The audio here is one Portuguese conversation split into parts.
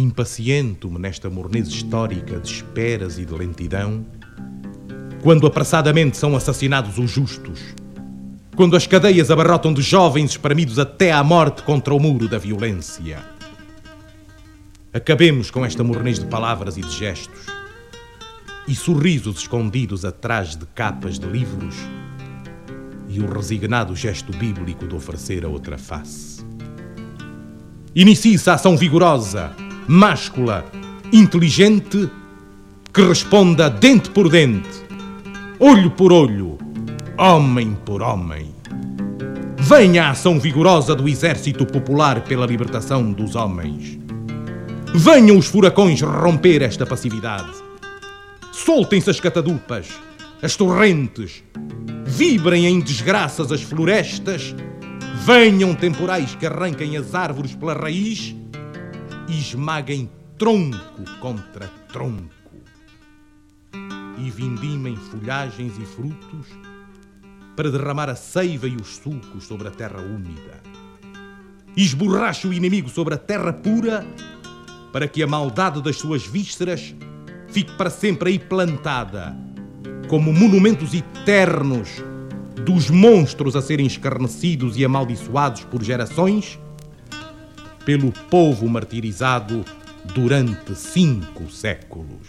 Impaciento-me nesta mornez histórica de esperas e de lentidão, quando apressadamente são assassinados os justos, quando as cadeias abarrotam de jovens espremidos até à morte contra o muro da violência. Acabemos com esta mornez de palavras e de gestos e sorrisos escondidos atrás de capas de livros e o resignado gesto bíblico de oferecer a outra face. Inicie-se a ação vigorosa, máscula, inteligente, que responda dente por dente, olho por olho, homem por homem. Venha a ação vigorosa do exército popular pela libertação dos homens. Venham os furacões romper esta passividade. Soltem-se as catadupas, as torrentes, vibrem em desgraças as florestas, venham temporais que arranquem as árvores pela raiz e esmaguem tronco contra tronco. E vindimem folhagens e frutos para derramar a seiva e os sulcos sobre a terra úmida. E esborrache o inimigo sobre a terra pura para que a maldade das suas vísceras fique para sempre aí plantada, como monumentos eternos dos monstros a serem escarnecidos e amaldiçoados por gerações, pelo povo martirizado durante 5 séculos.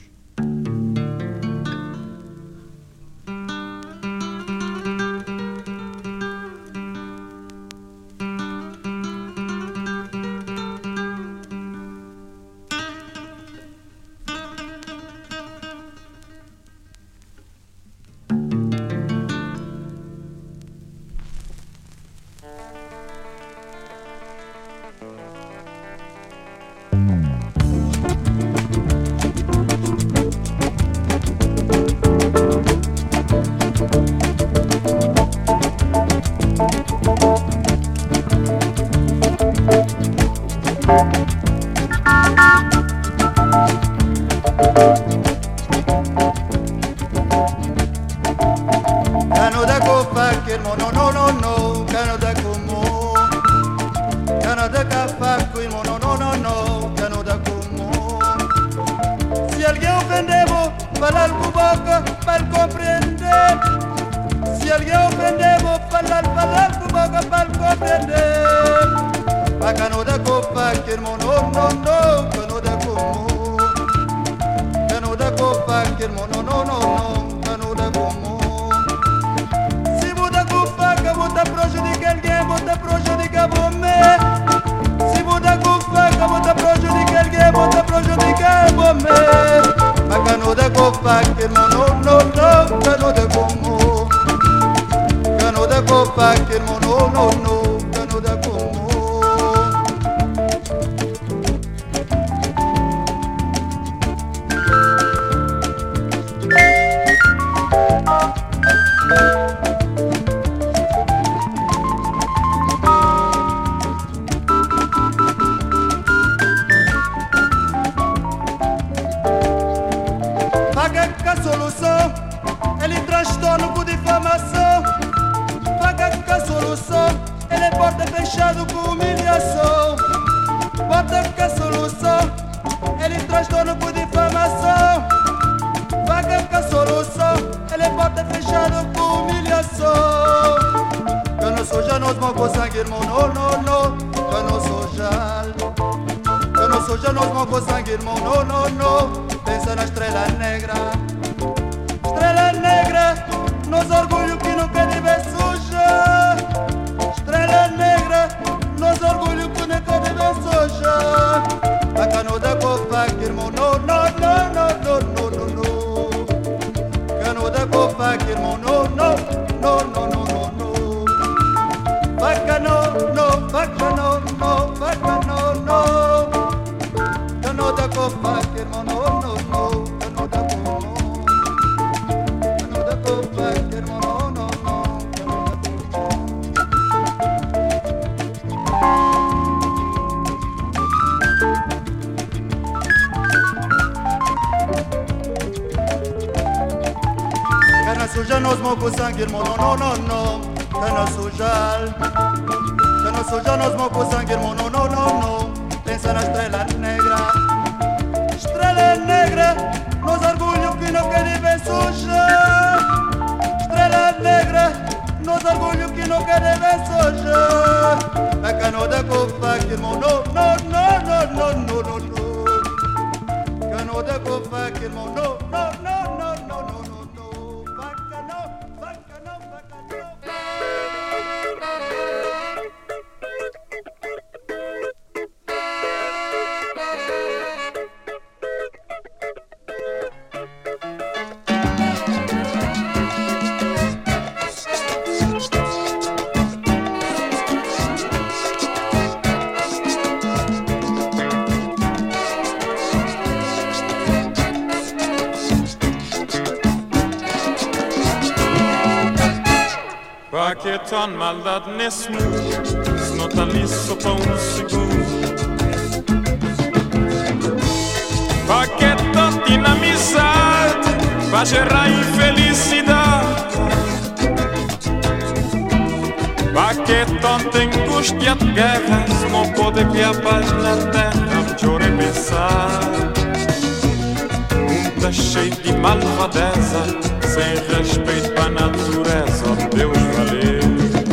suja nos moco sangue, irmão, não, não, não, cana suja. Cana suja nos moco sangue, irmão, não, não, não, não, pensa na estrela negra. orgulho que não quer ver soja. A canoa copa que irmão no. Canoa copa que irmão no. Paquetón, maldade nesse mundo, se não tá ali só para um segundo. Paquetón, tinha amizade, vai gerar infelicidade. Paquetón tem angústia de guerra, se não pode criar paz na terra, melhor é pensar. Tá cheio de malvadeza, sem respeito para a natureza, oh Deus valeu.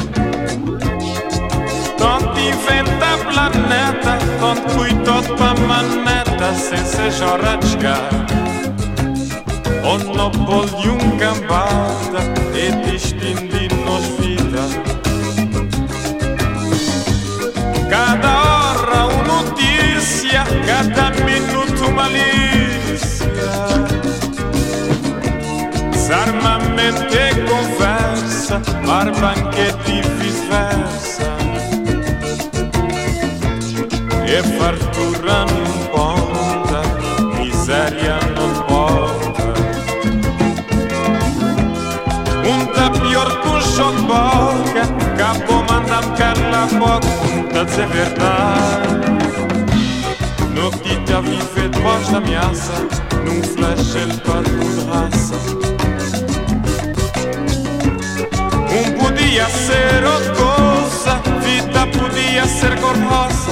Tanto inventa planeta, tanto cuidado para a maneta, sem se jorrar de chegar. Monopólio cambada, é destino de nós vida. Cada hora uma notícia, cada minuto uma malícia. Desarmamento e conversa, bar, banquete e vice-versa. E fartura não conta, miséria não volta. Tá pior que um jogo de boca, acabou mandar-me calar a boca, tá dizer verdade. No que te a viver debaixo da ameaça, num flash ele parte de raça. Podia ser outra coisa, vida podia ser cor-de-rosa.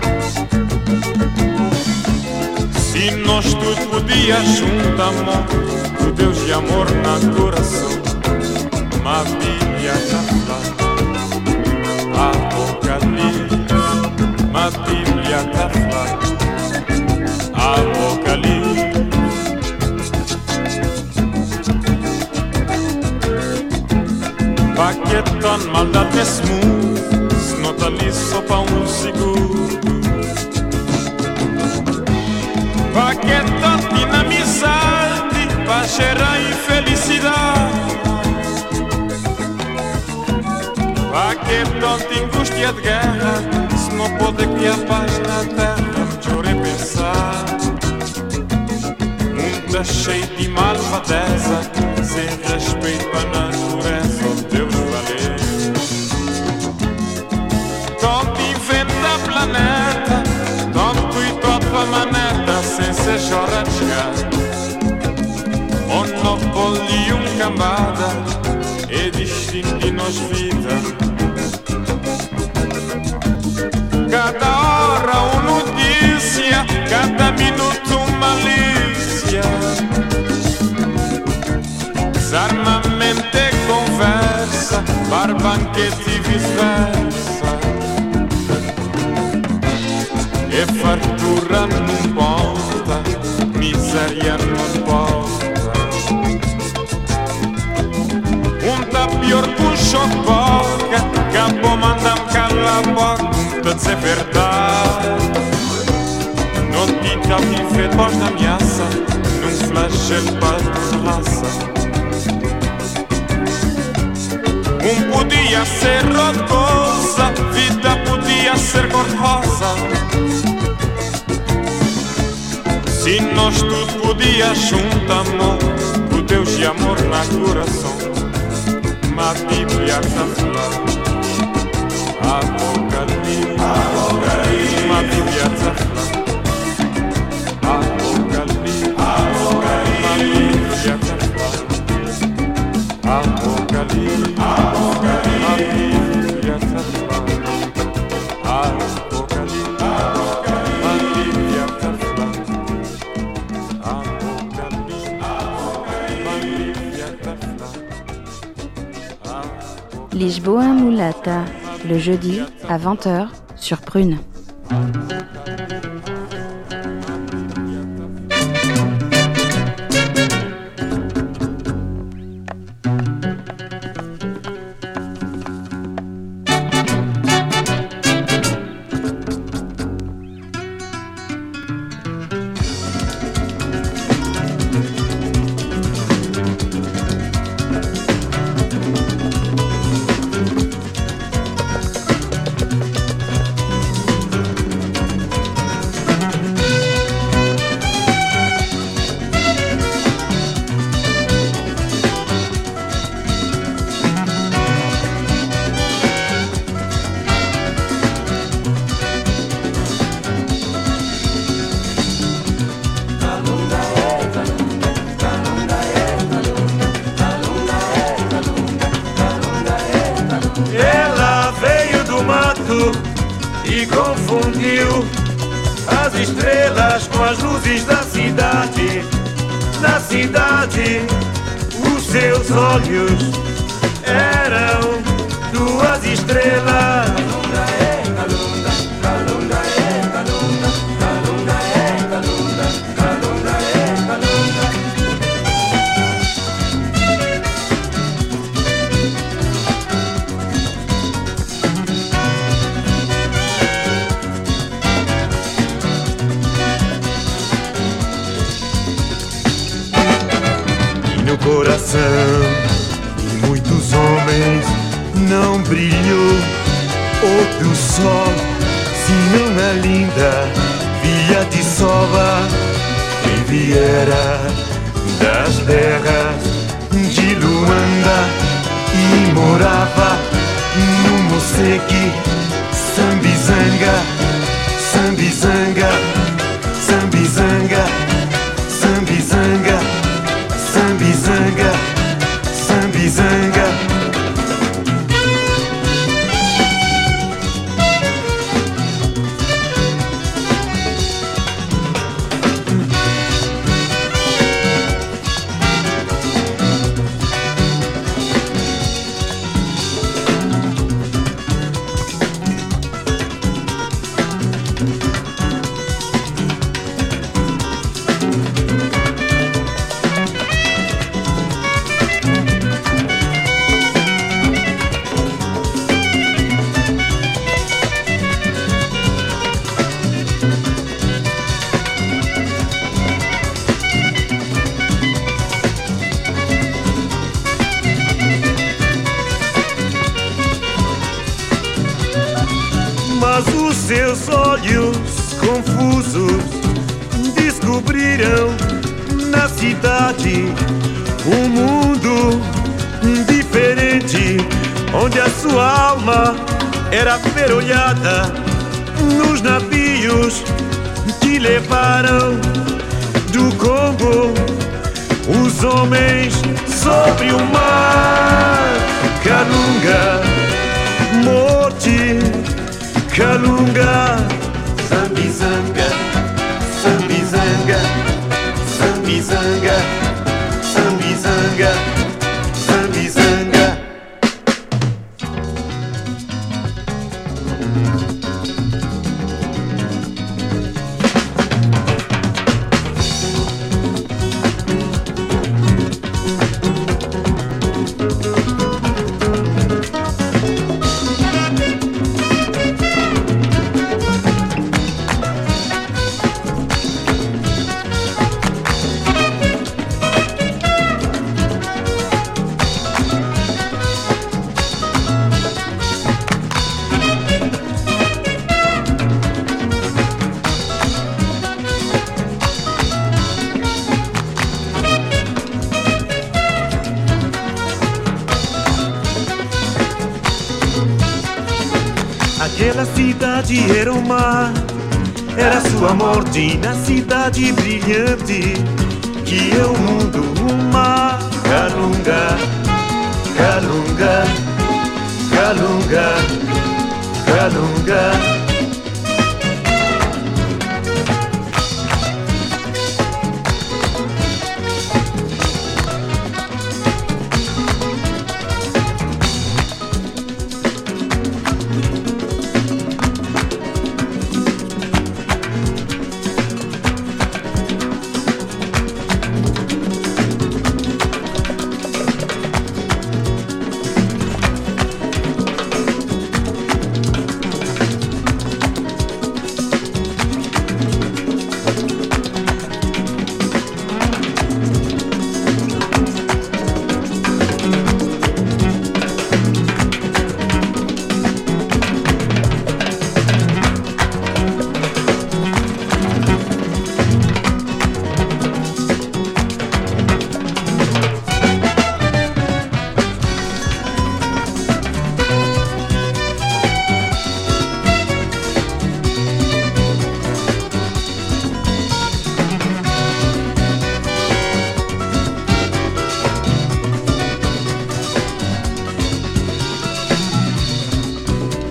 Se nós tudo podia juntar, amor, com Deus e amor na coração. Ma Bíblia tá falando, Apocalipse. Ma Bíblia tá falando, Apocalipse. Paquetón, maldade nesse mundo, se não tá ali só para um segundo. Paquetón, tinha amizade, para gerar infelicidade. Paquetón, tem angústia de guerra, se não pode criar paz na terra, melhor é pensar. Mundo tá cheio de malvadeza, sem respeito para a natureza, oh Deus valeu. Tanto inventa planeta, tanto cuidado para a maneta, sem se chorar de chegar. Monopólio cambada, é destino de nós vida. Cada hora uma notícia, cada minuto uma malícia. Desarmamento e conversa, bar, banquete e vice-versa. E fartura não conta, miséria não volta. Tá pior que um choque de boca, acabou mandar-me calar a boca, tá dizer verdade. Não te tá viver debaixo da ameaça, num flash ele parte de raça. Podia ser outra coisa, vida podia ser cor-de-rosa. Se nós tudo podia juntar, amor, com Deus e amor na coração. Ma Bíblia tá falando, Apocalipse. Ma Bíblia tá falando, Apocalipse. Ma Bíblia tá falando, Apocalipse. Ma Bíblia tá falando, Apocalipse. Ma Bíblia tá falando, Apocalipse. Ma Bíblia tá falando. Boa Mulata, le jeudi à 20h sur Prune. E confundiu as estrelas com as luzes da cidade. Na cidade, os seus olhos eram duas estrelas. Coração de muitos homens não brilhou outro sol, senão a linda Via de Soba, que viera das terras de Luanda e morava no Moceque, Sambizanga, Sambizanga, Sambizanga, Sambizanga, Sambizanga, Sambizanga. Mas os seus olhos confusos descobriram na cidade um mundo diferente, onde a sua alma era ferolhada nos navios que levaram do Congo os homens sobre o mar. Calunga, morte, Calunga, Sambizanga, Sambizanga, Sambizanga, Sambizanga, Sambizanga. Aquela cidade era o mar, era sua morte na cidade brilhante, que é o mundo, o mar. Calunga, Calunga, Calunga, Calunga.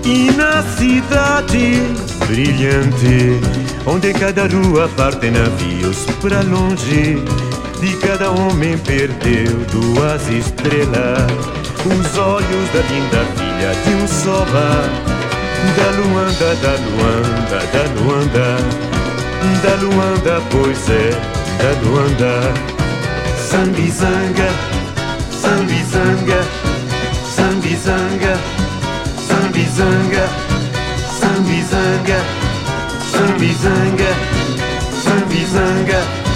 E na cidade brilhante, onde cada rua parte navios pra longe, de cada homem perdeu 2 estrelas, os olhos da linda filha de um soba, da Luanda, da Luanda, da Luanda, da Luanda, pois é, da Luanda. Sambizanga, sambizanga, sambizanga, sambizanga, sambizanga, sambizanga, sambizanga.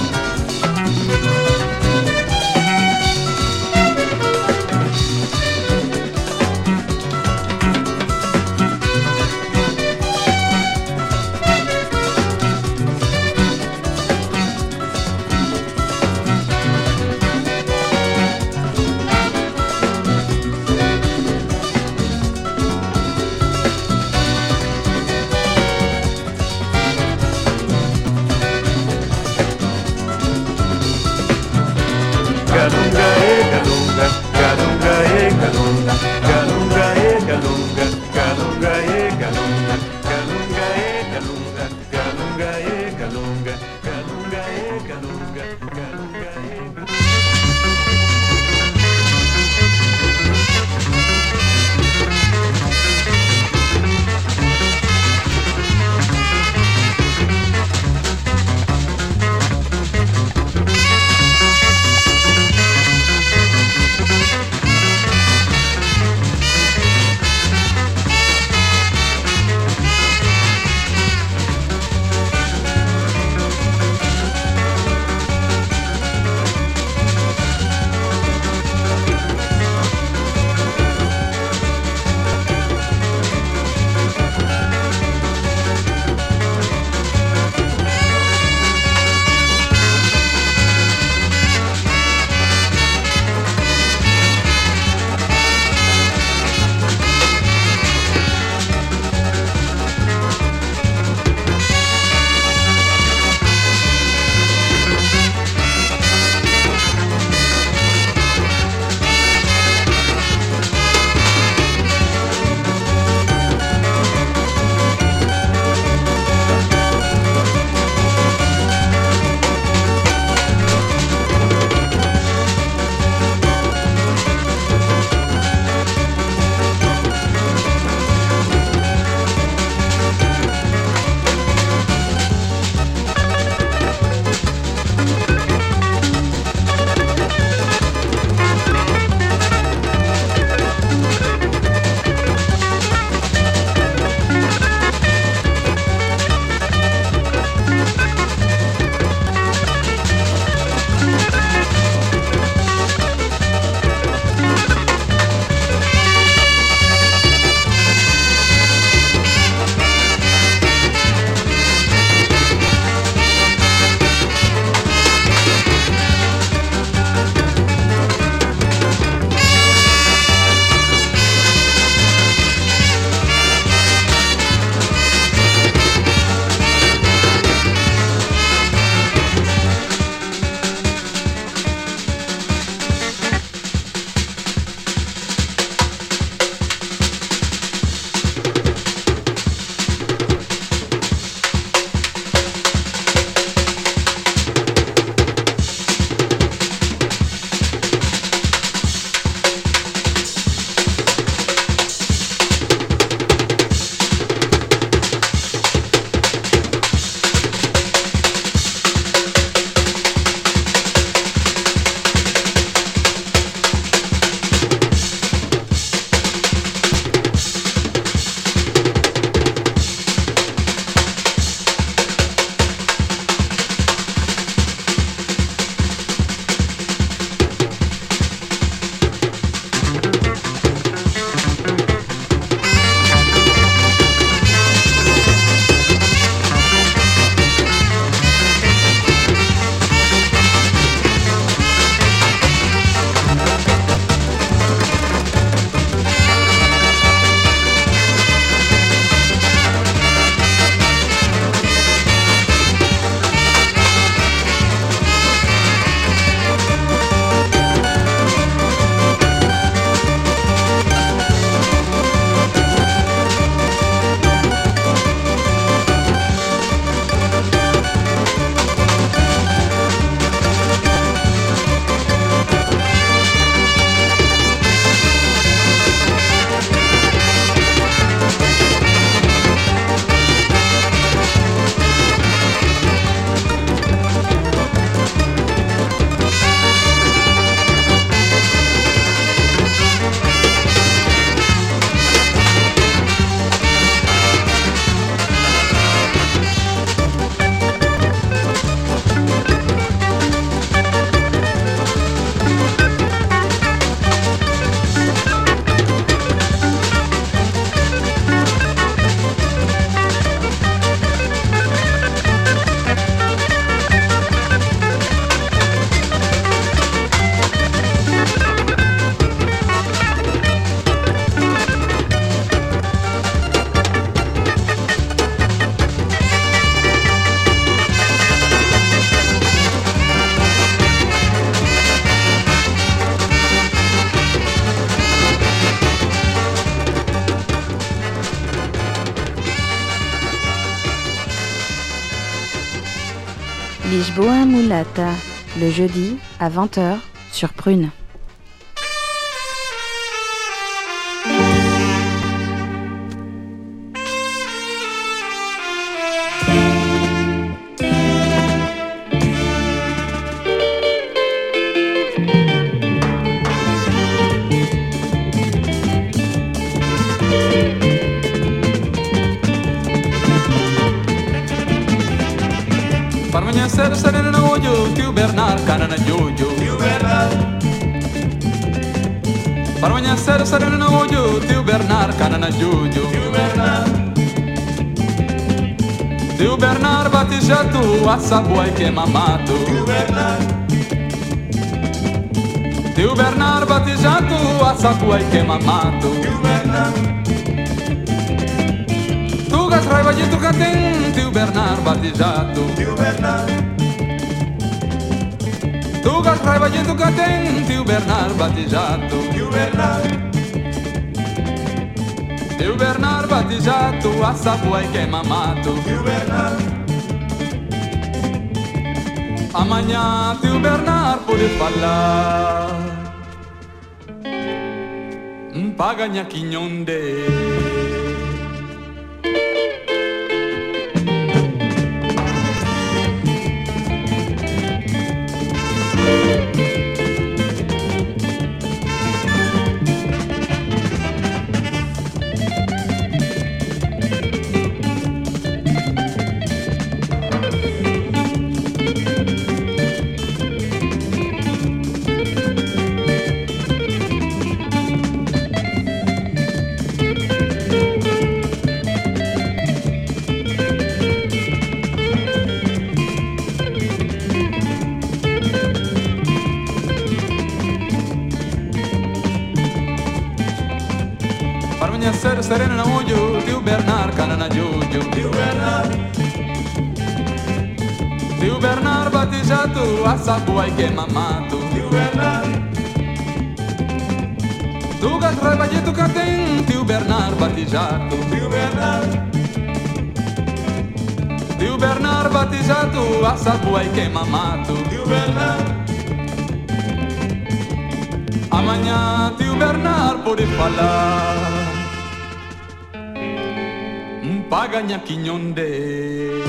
Lisboa Mulata, le jeudi à 20h sur Prune. Serena na ojo, tio Bernard cana na jojo. Tio Bernard. Para manhã serena na ojo, tio Bernard cana na jojo. Tio Bernard. Tio Bernard batizado, a sabuai que mamato. Tio Bernard. Tio Bernard batizado, a sabuai que mamato. Tio Bernard. Tu gas raiva de tu catem, tio Bernard batizado. Tio Bernard. Tu gas raiva de tu catem, tio Bernard batizado. Tio Bernard. Tio Bernard batizado, a sabuai que mamato. Tio Bernard. Amanhã tio Bernard pode falar. Paga nha quinhonde. Serena na ojo, tio Bernard cana na jojo. Tio Bernard. Tio Bernard batizado, a sabuai que mamato. Tio Bernard. Tu gas raiva de tu catem, tio Bernard batizado. Tio Bernard. Tio Bernard batizado, a sabuai que mamato. Tio Bernard. Amanhã tio Bernard pode falar. Paga nha quinhonde.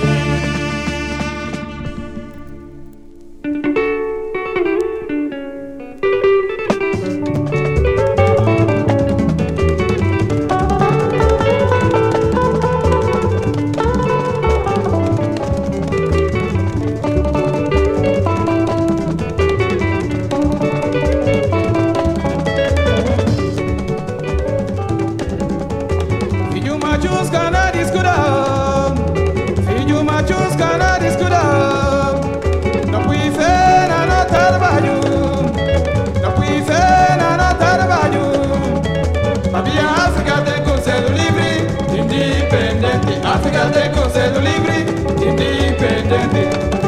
África tem conselho livre, independente.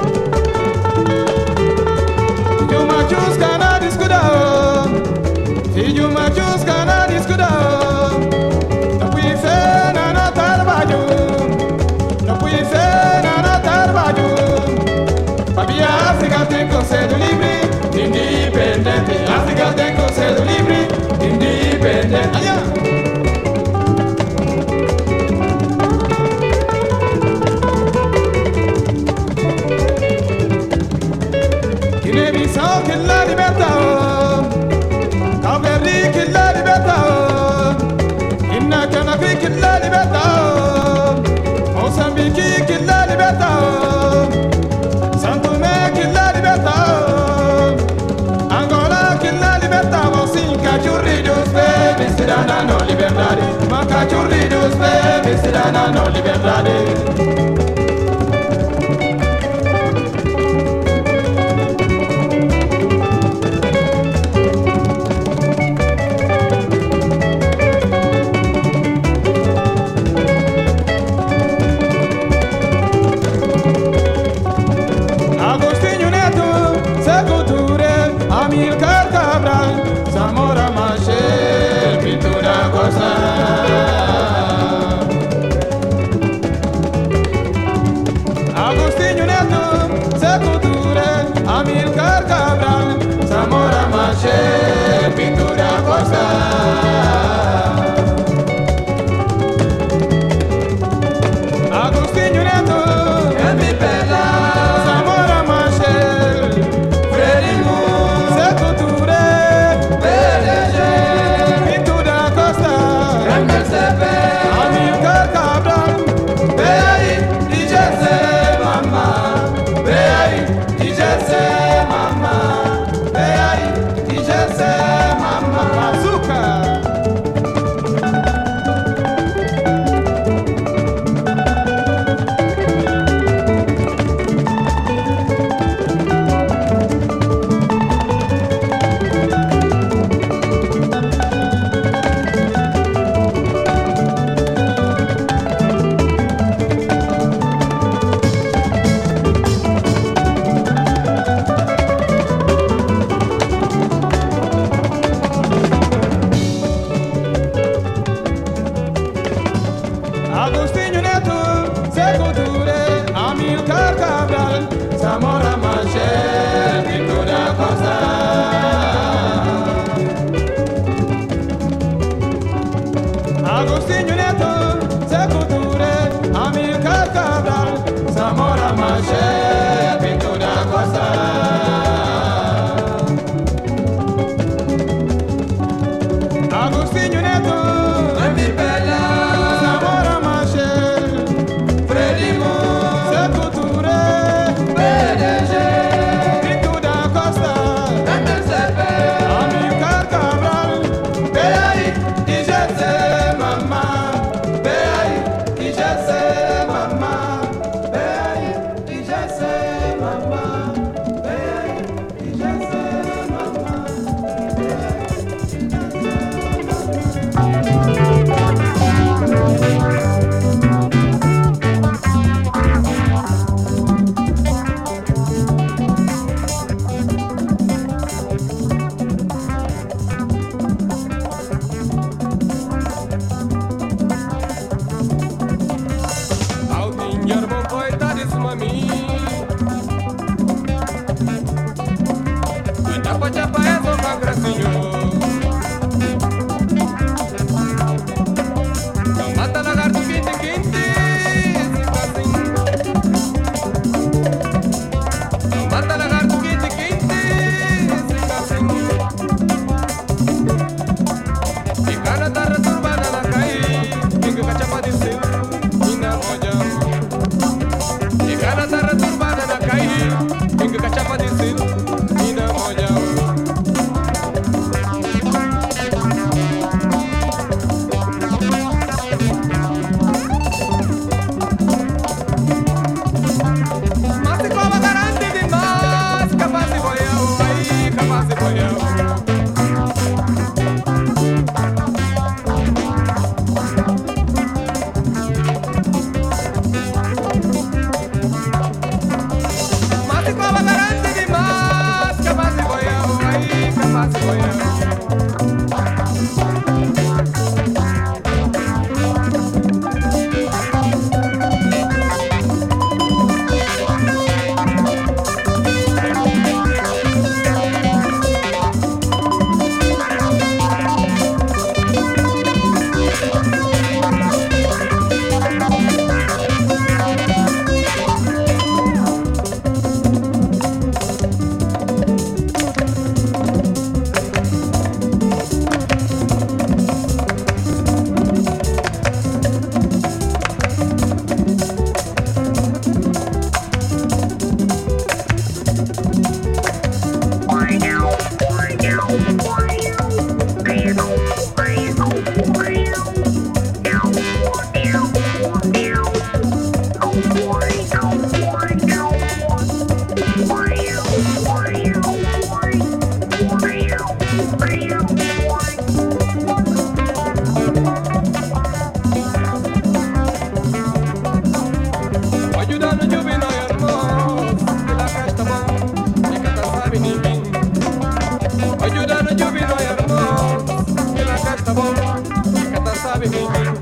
Filho machusca na discudão, filho machusca na discudão. Não fui fena na trabalho, não fui fena na trabalho. Babia África tem conselho livre, independente. África tem conselho livre, independente. Que la libertad, Caberli que la libertad, Inna Canagri que la libertad, Mozambique que la libertad, Santo Tomé que la libertad, Angola que la libertad, Mocinca churridos bebe serana no liberdade, Manca churridos bebe serana no liberdade. Agostinho Neto, Seco Ture, Amilcar Cabral, Zamora Machel, Pintura Costa. Agostinho Neto, Seco Ture, Amilcar Cabral, Zamora Machel, Pintura Costa. Agostinho Neto, Andy Bella, Zamora Machel, Freddy Moore, Seco Ture, PDG, Pintura Costa, Daniel Sepe, Amilcar Cabral, P.I. IGC Mama, P.I. IGC Mama, P.I. IGC Mama, P.I. IGC Mama. Aldin Yerbo Poetaris Mami, Chapa Chapa Eso Magracinho, Mata Lagarto Quinte Quinte, Mata Lagarto Quinte Quinte, E cada tarra turbana na cai, Pinga Cachapa de Sil, Ina Moja. E cada tarra turbana na cai, Pinga Cachapa de Sil, Ina Moja. Mas se cova garante demais, capaz de boião, aí capaz de boião. Mas se cova garante demais, capaz de boião, aí capaz de boião. Ayudando Jubino hermoso, que la casta bom, que cata sabe ninguém. Ayudando Jubino hermoso, que la casta bom, que cata sabe ninguém.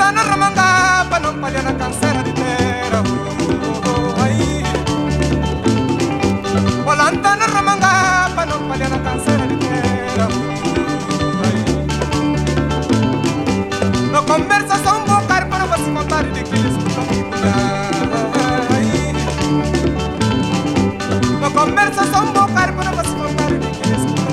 Volanta no ramanga pa não palha na canseira de terra. Volanta no ramanga pa não palha na canseira de terra. No conversação bocar para você contar de que eles estão no conversação bocar para você contar de que eles estão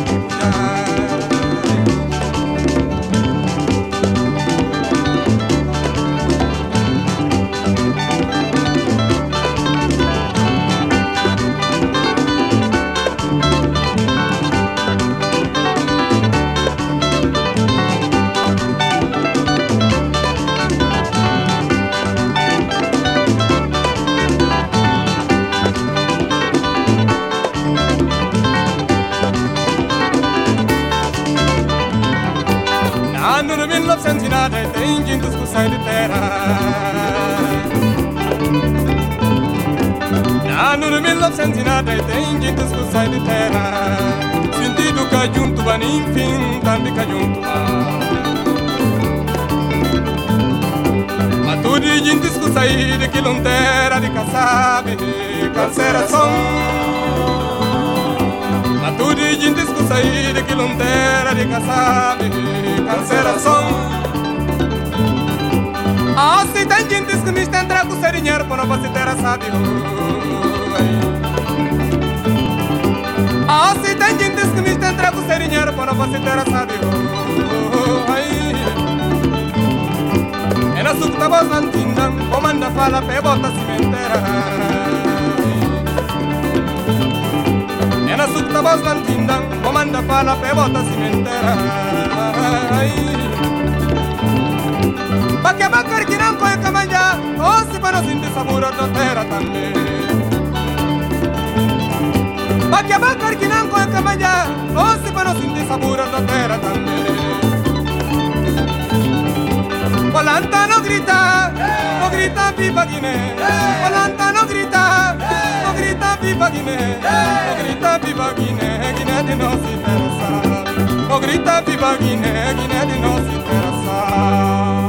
ano 1990 tem gente que sai de terra. Ano 1990 tem gente que sai de terra. Sentido que junto vai enfim, também que junto mas tudo de gente que sai de quilombeira de caçabe, canceração. Mas tudo de gente que sai de quilombeira de caçabe, canceração. Ah, se tem gente que me estendrá com seu dinheiro para não você ter a sabe. Ah, se tem gente que me estendrá com seu dinheiro para não você ter a sabe. É na sucta voz lantinda, comanda fala pé bota cimenteira. É na sucta voz lantinda, comanda fala pé bota cimenteira. Pa que bacar que não coi camanja, ou se para não sentir sabor na terra também. Pa que bacar que não coi camanja, ou se para não sentir sabor na terra também. Volanta no grita viva Guiné. Volanta no grita viva Guiné. No grita viva Guiné, Guiné de nós interessa. No grita viva Guiné, Guiné de nós interessa.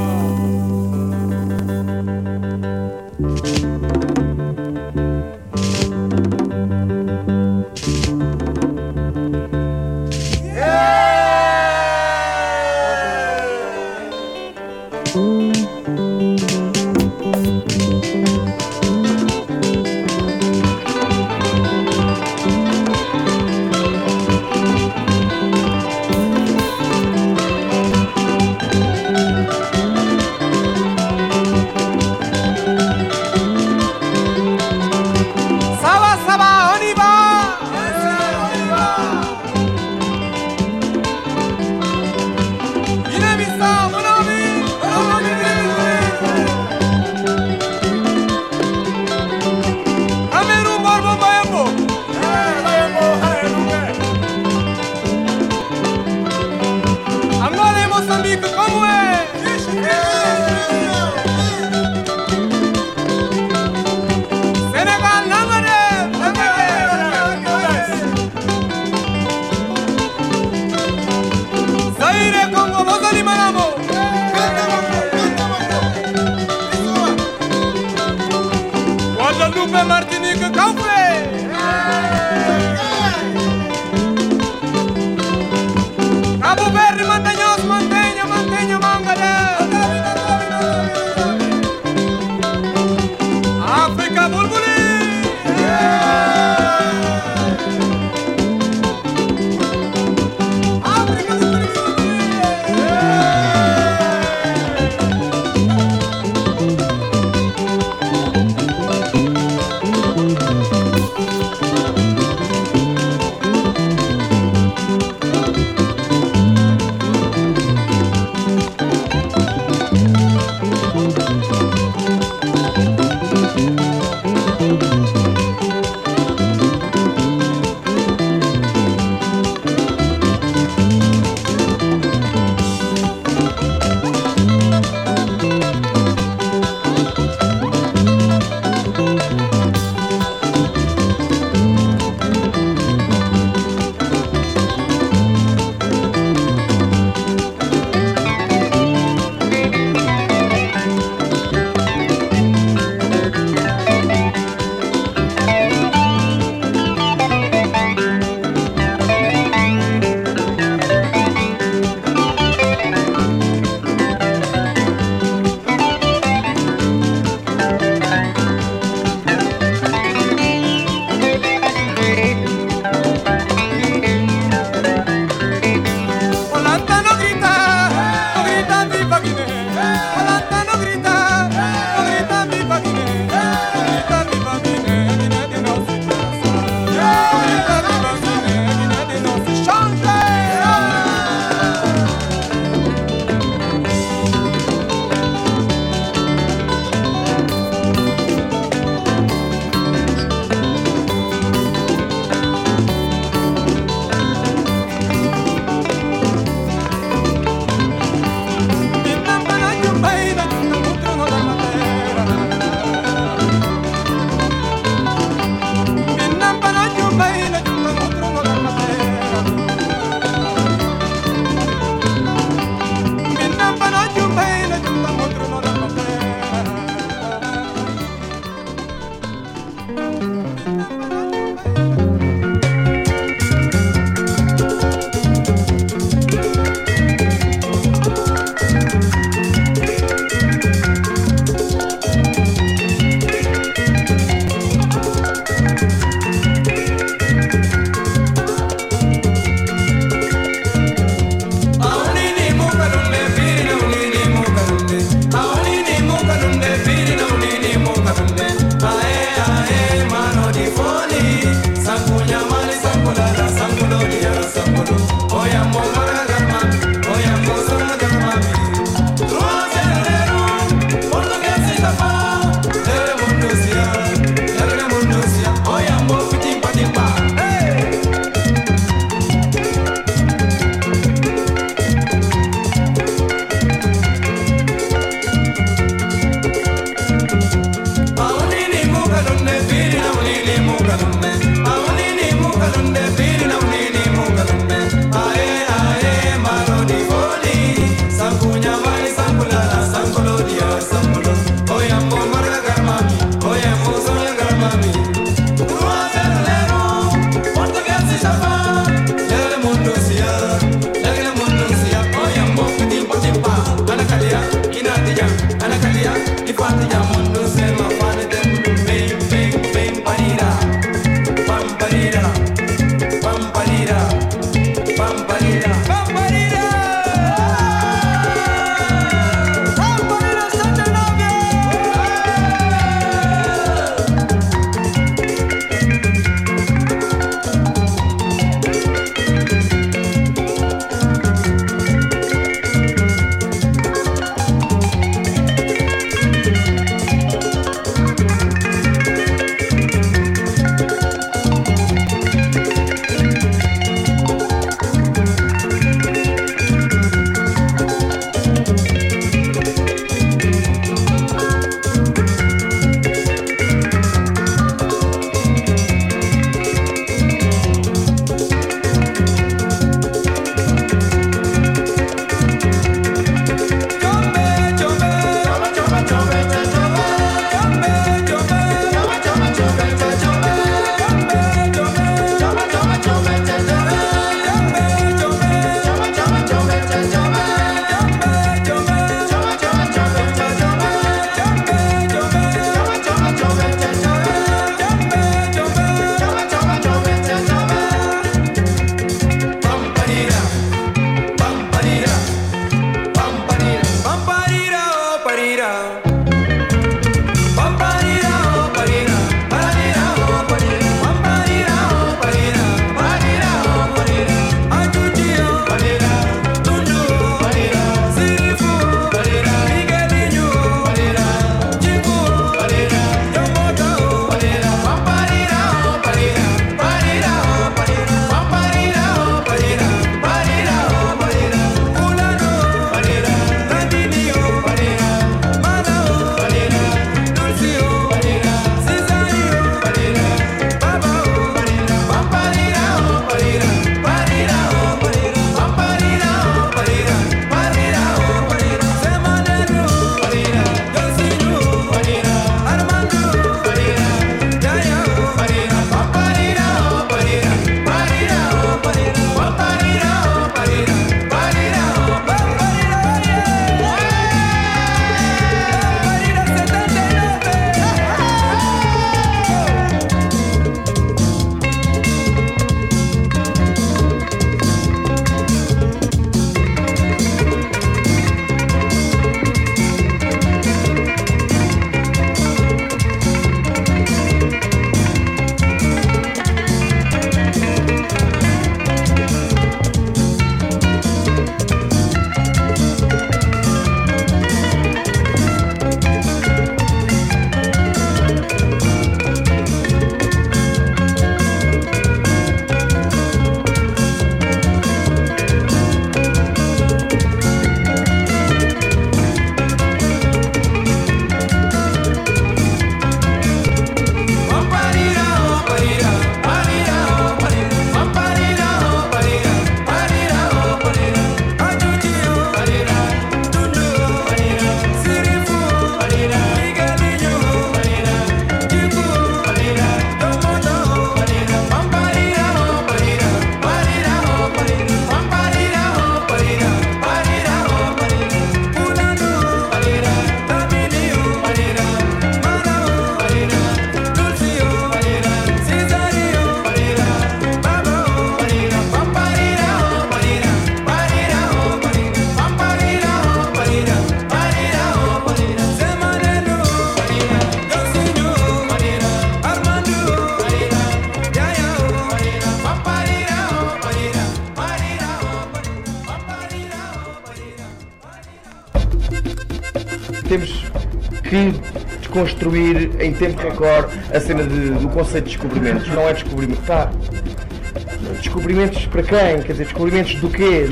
temos que desconstruir em tempo recorde a cena do conceito de descobrimentos. Não é descobrimento, tá? Descobrimentos para quem? Quer dizer, descobrimentos do quê?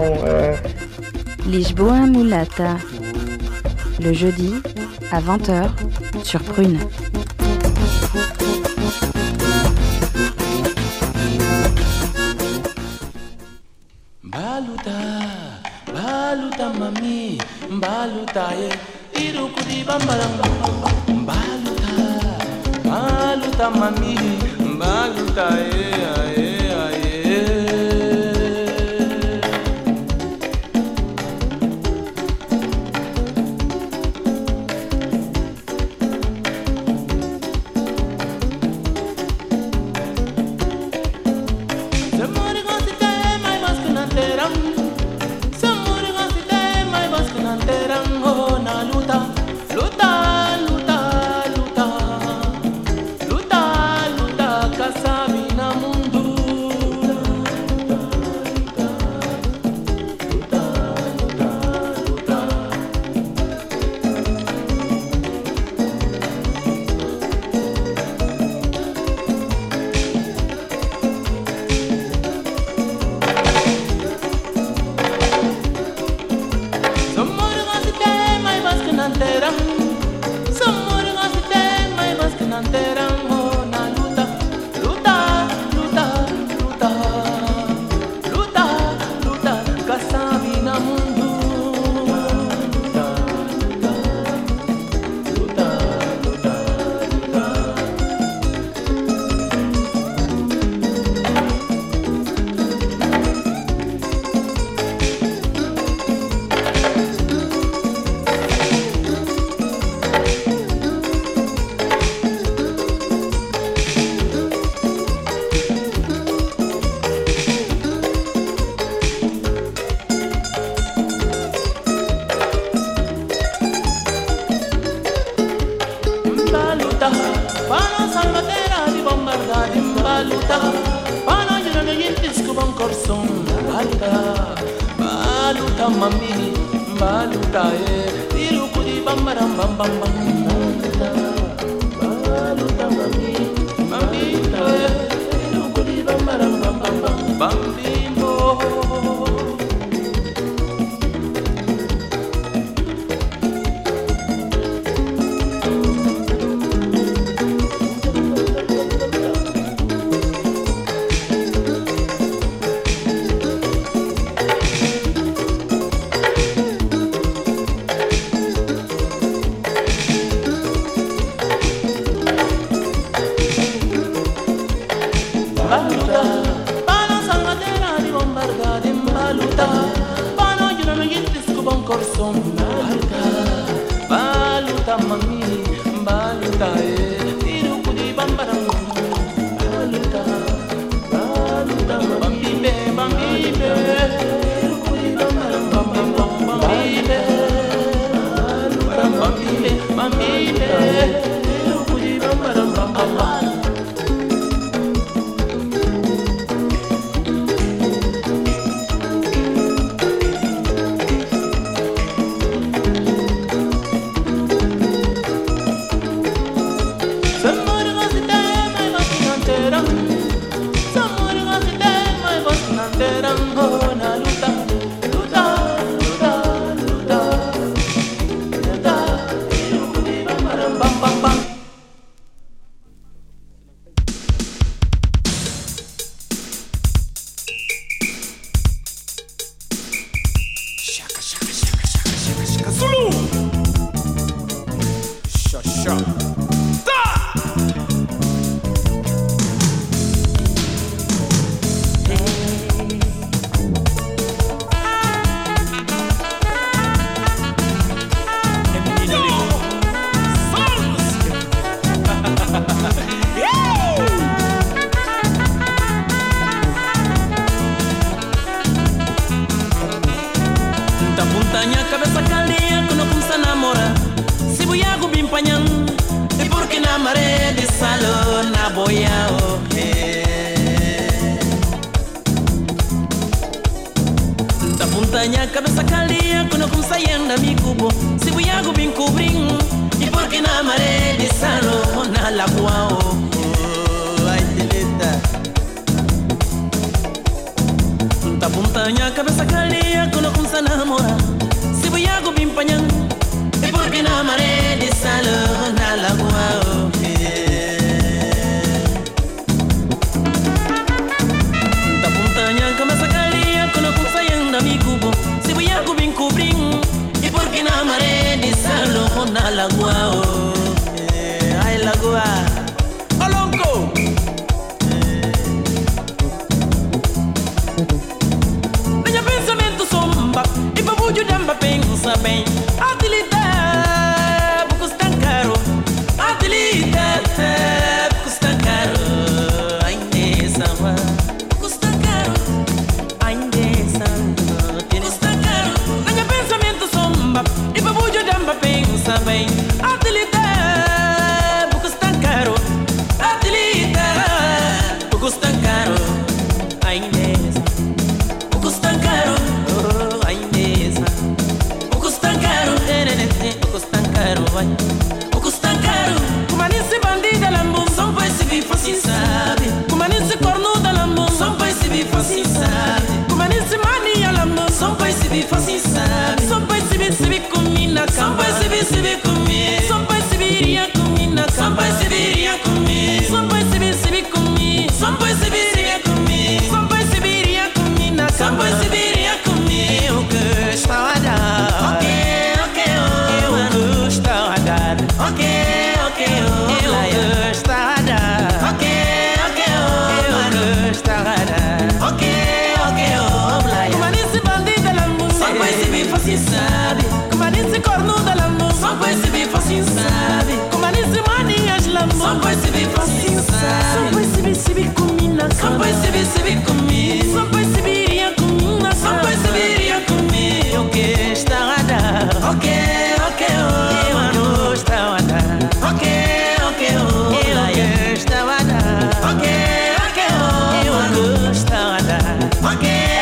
Lisboa Mulata, le jeudi à 20h sur Prune. Baluta ye, irukudi bambaram. Baluta, baluta mami, baluta ye, aye, aye. Mi cubo, si voy a cubrir, y porque nada más damba pensa bem. Atilita, custa caro. Atilita, custa caro. Ainda samba, custa caro. Ainda samba, custa caro. Nanha pensamento somba, e babujo damba pensa bem. Atilita, custa caro. Atilita, custa caro. Ainda custa caro. O custa caro, como nesse bandido lambu, só vai se vir fácil sabe. Como nesse corno da lambu, só vai se vir fácil sabe. Como nesse mania lambu, só vai se vir fácil sabe. Só vai se vir comigo na cama, só vai se vir comigo, só vai se vir comigo na cama, só vai se vir comigo, só vai se vir comigo, só vai se vir comigo, só vai se vir comigo na cama, só vai se vir comigo que está a dar. Sabe, como nesse corno da lambu, só vai se vir fácil sabe. Como nesse manias lambu, só vai se vir fácil sabe. Só vai se vir comigo, só vai se vir comigo, só vai se vir comigo, só vai se vir comigo. O que está a dar? Ok, eu não está a dar. Ok, ela está a dar. Ok, eu não está a dar. Ok.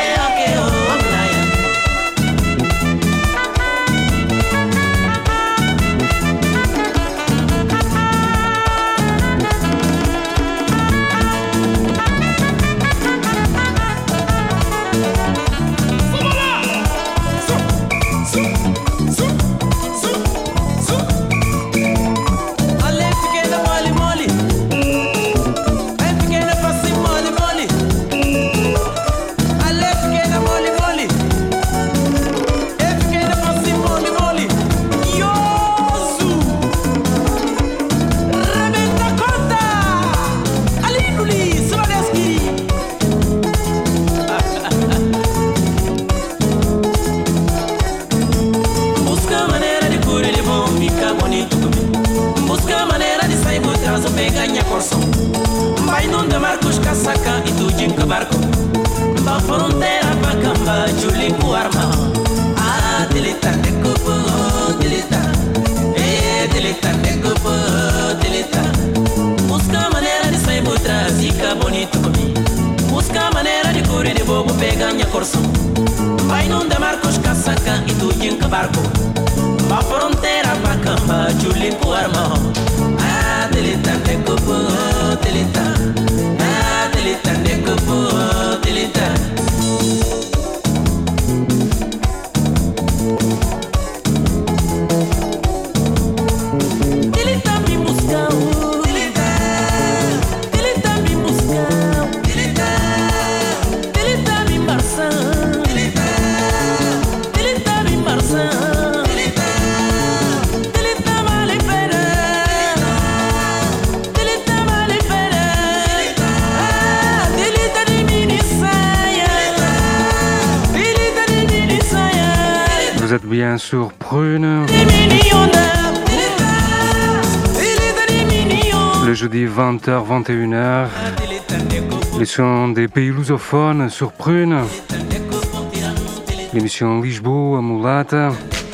Vai num de Marcos Casaca e tu de barco. Ba fronteira pra camba, Juli com arma. Ah, delita de cupo, delita. Delita de cupo, delita. Busca maneira de sair por trás, fica bonito comigo. Busca maneira de correr de bobo, pega minha corção. Vai num de Marcos Casaca e tu de barco. Ba fronteira pra camba, Juli com arma. Ah, delita de cupo, delita. Ah, delita de cupo, delita. Delita me buscar, delita. Delita me buscar, delita. Delita me marçar, delita. Delita me marçar. Vous êtes bien sur Prune. Le jeudi 20h, 21h. Les sons des pays lusophones sur Prune. L'émission Lisboa Mulata.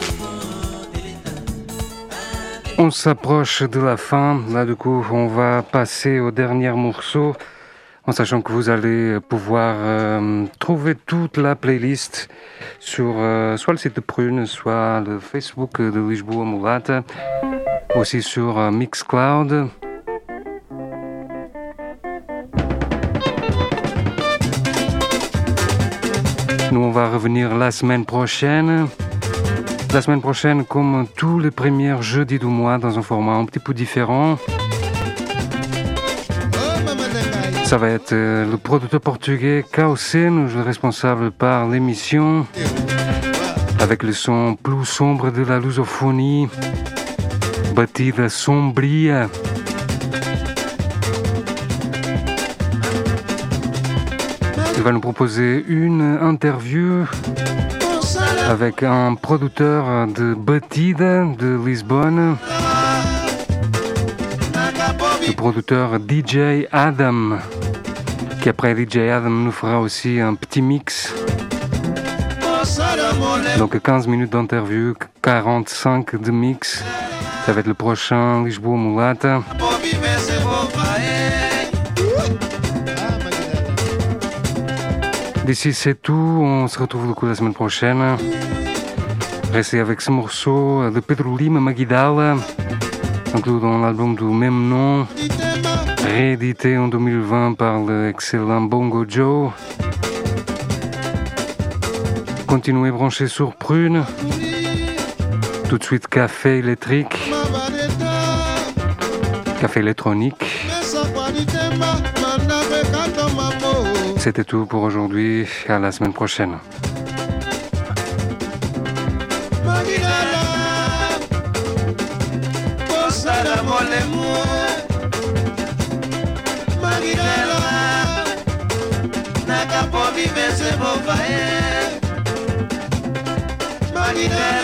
On s'approche de la fin. Là, du coup, on va passer au dernier morceau. En sachant que vous allez pouvoir trouver toute la playlist sur soit le site de Prune, soit le Facebook de Lisboa Mulata, aussi sur Mixcloud. Nous, on va revenir la semaine prochaine. La semaine prochaine, comme tous les premiers jeudis du mois, dans un format un petit peu différent. Ça va être le producteur portugais Kausen, le responsable par l'émission, avec le son plus sombre de la lusophonie, batida sombria. Il va nous proposer une interview avec un producteur de Batide de Lisbonne, le producteur DJ Adam, qui après DJ Adam nous fera aussi un petit mix. Donc 15 minutes d'interview, 45 de mix. Ça va être le prochain Lisboa Mulata. D'ici c'est tout, on se retrouve du coup la semaine prochaine. Restez avec ce morceau de Pedro Lima Maguidala, inclus dans l'album du même nom, réédité en 2020 par l'excellent Bongo Joe. Continuez branchés sur Prune. Tout de suite café électrique, café électronique. C'était tout pour aujourd'hui, à la semaine prochaine. Magidala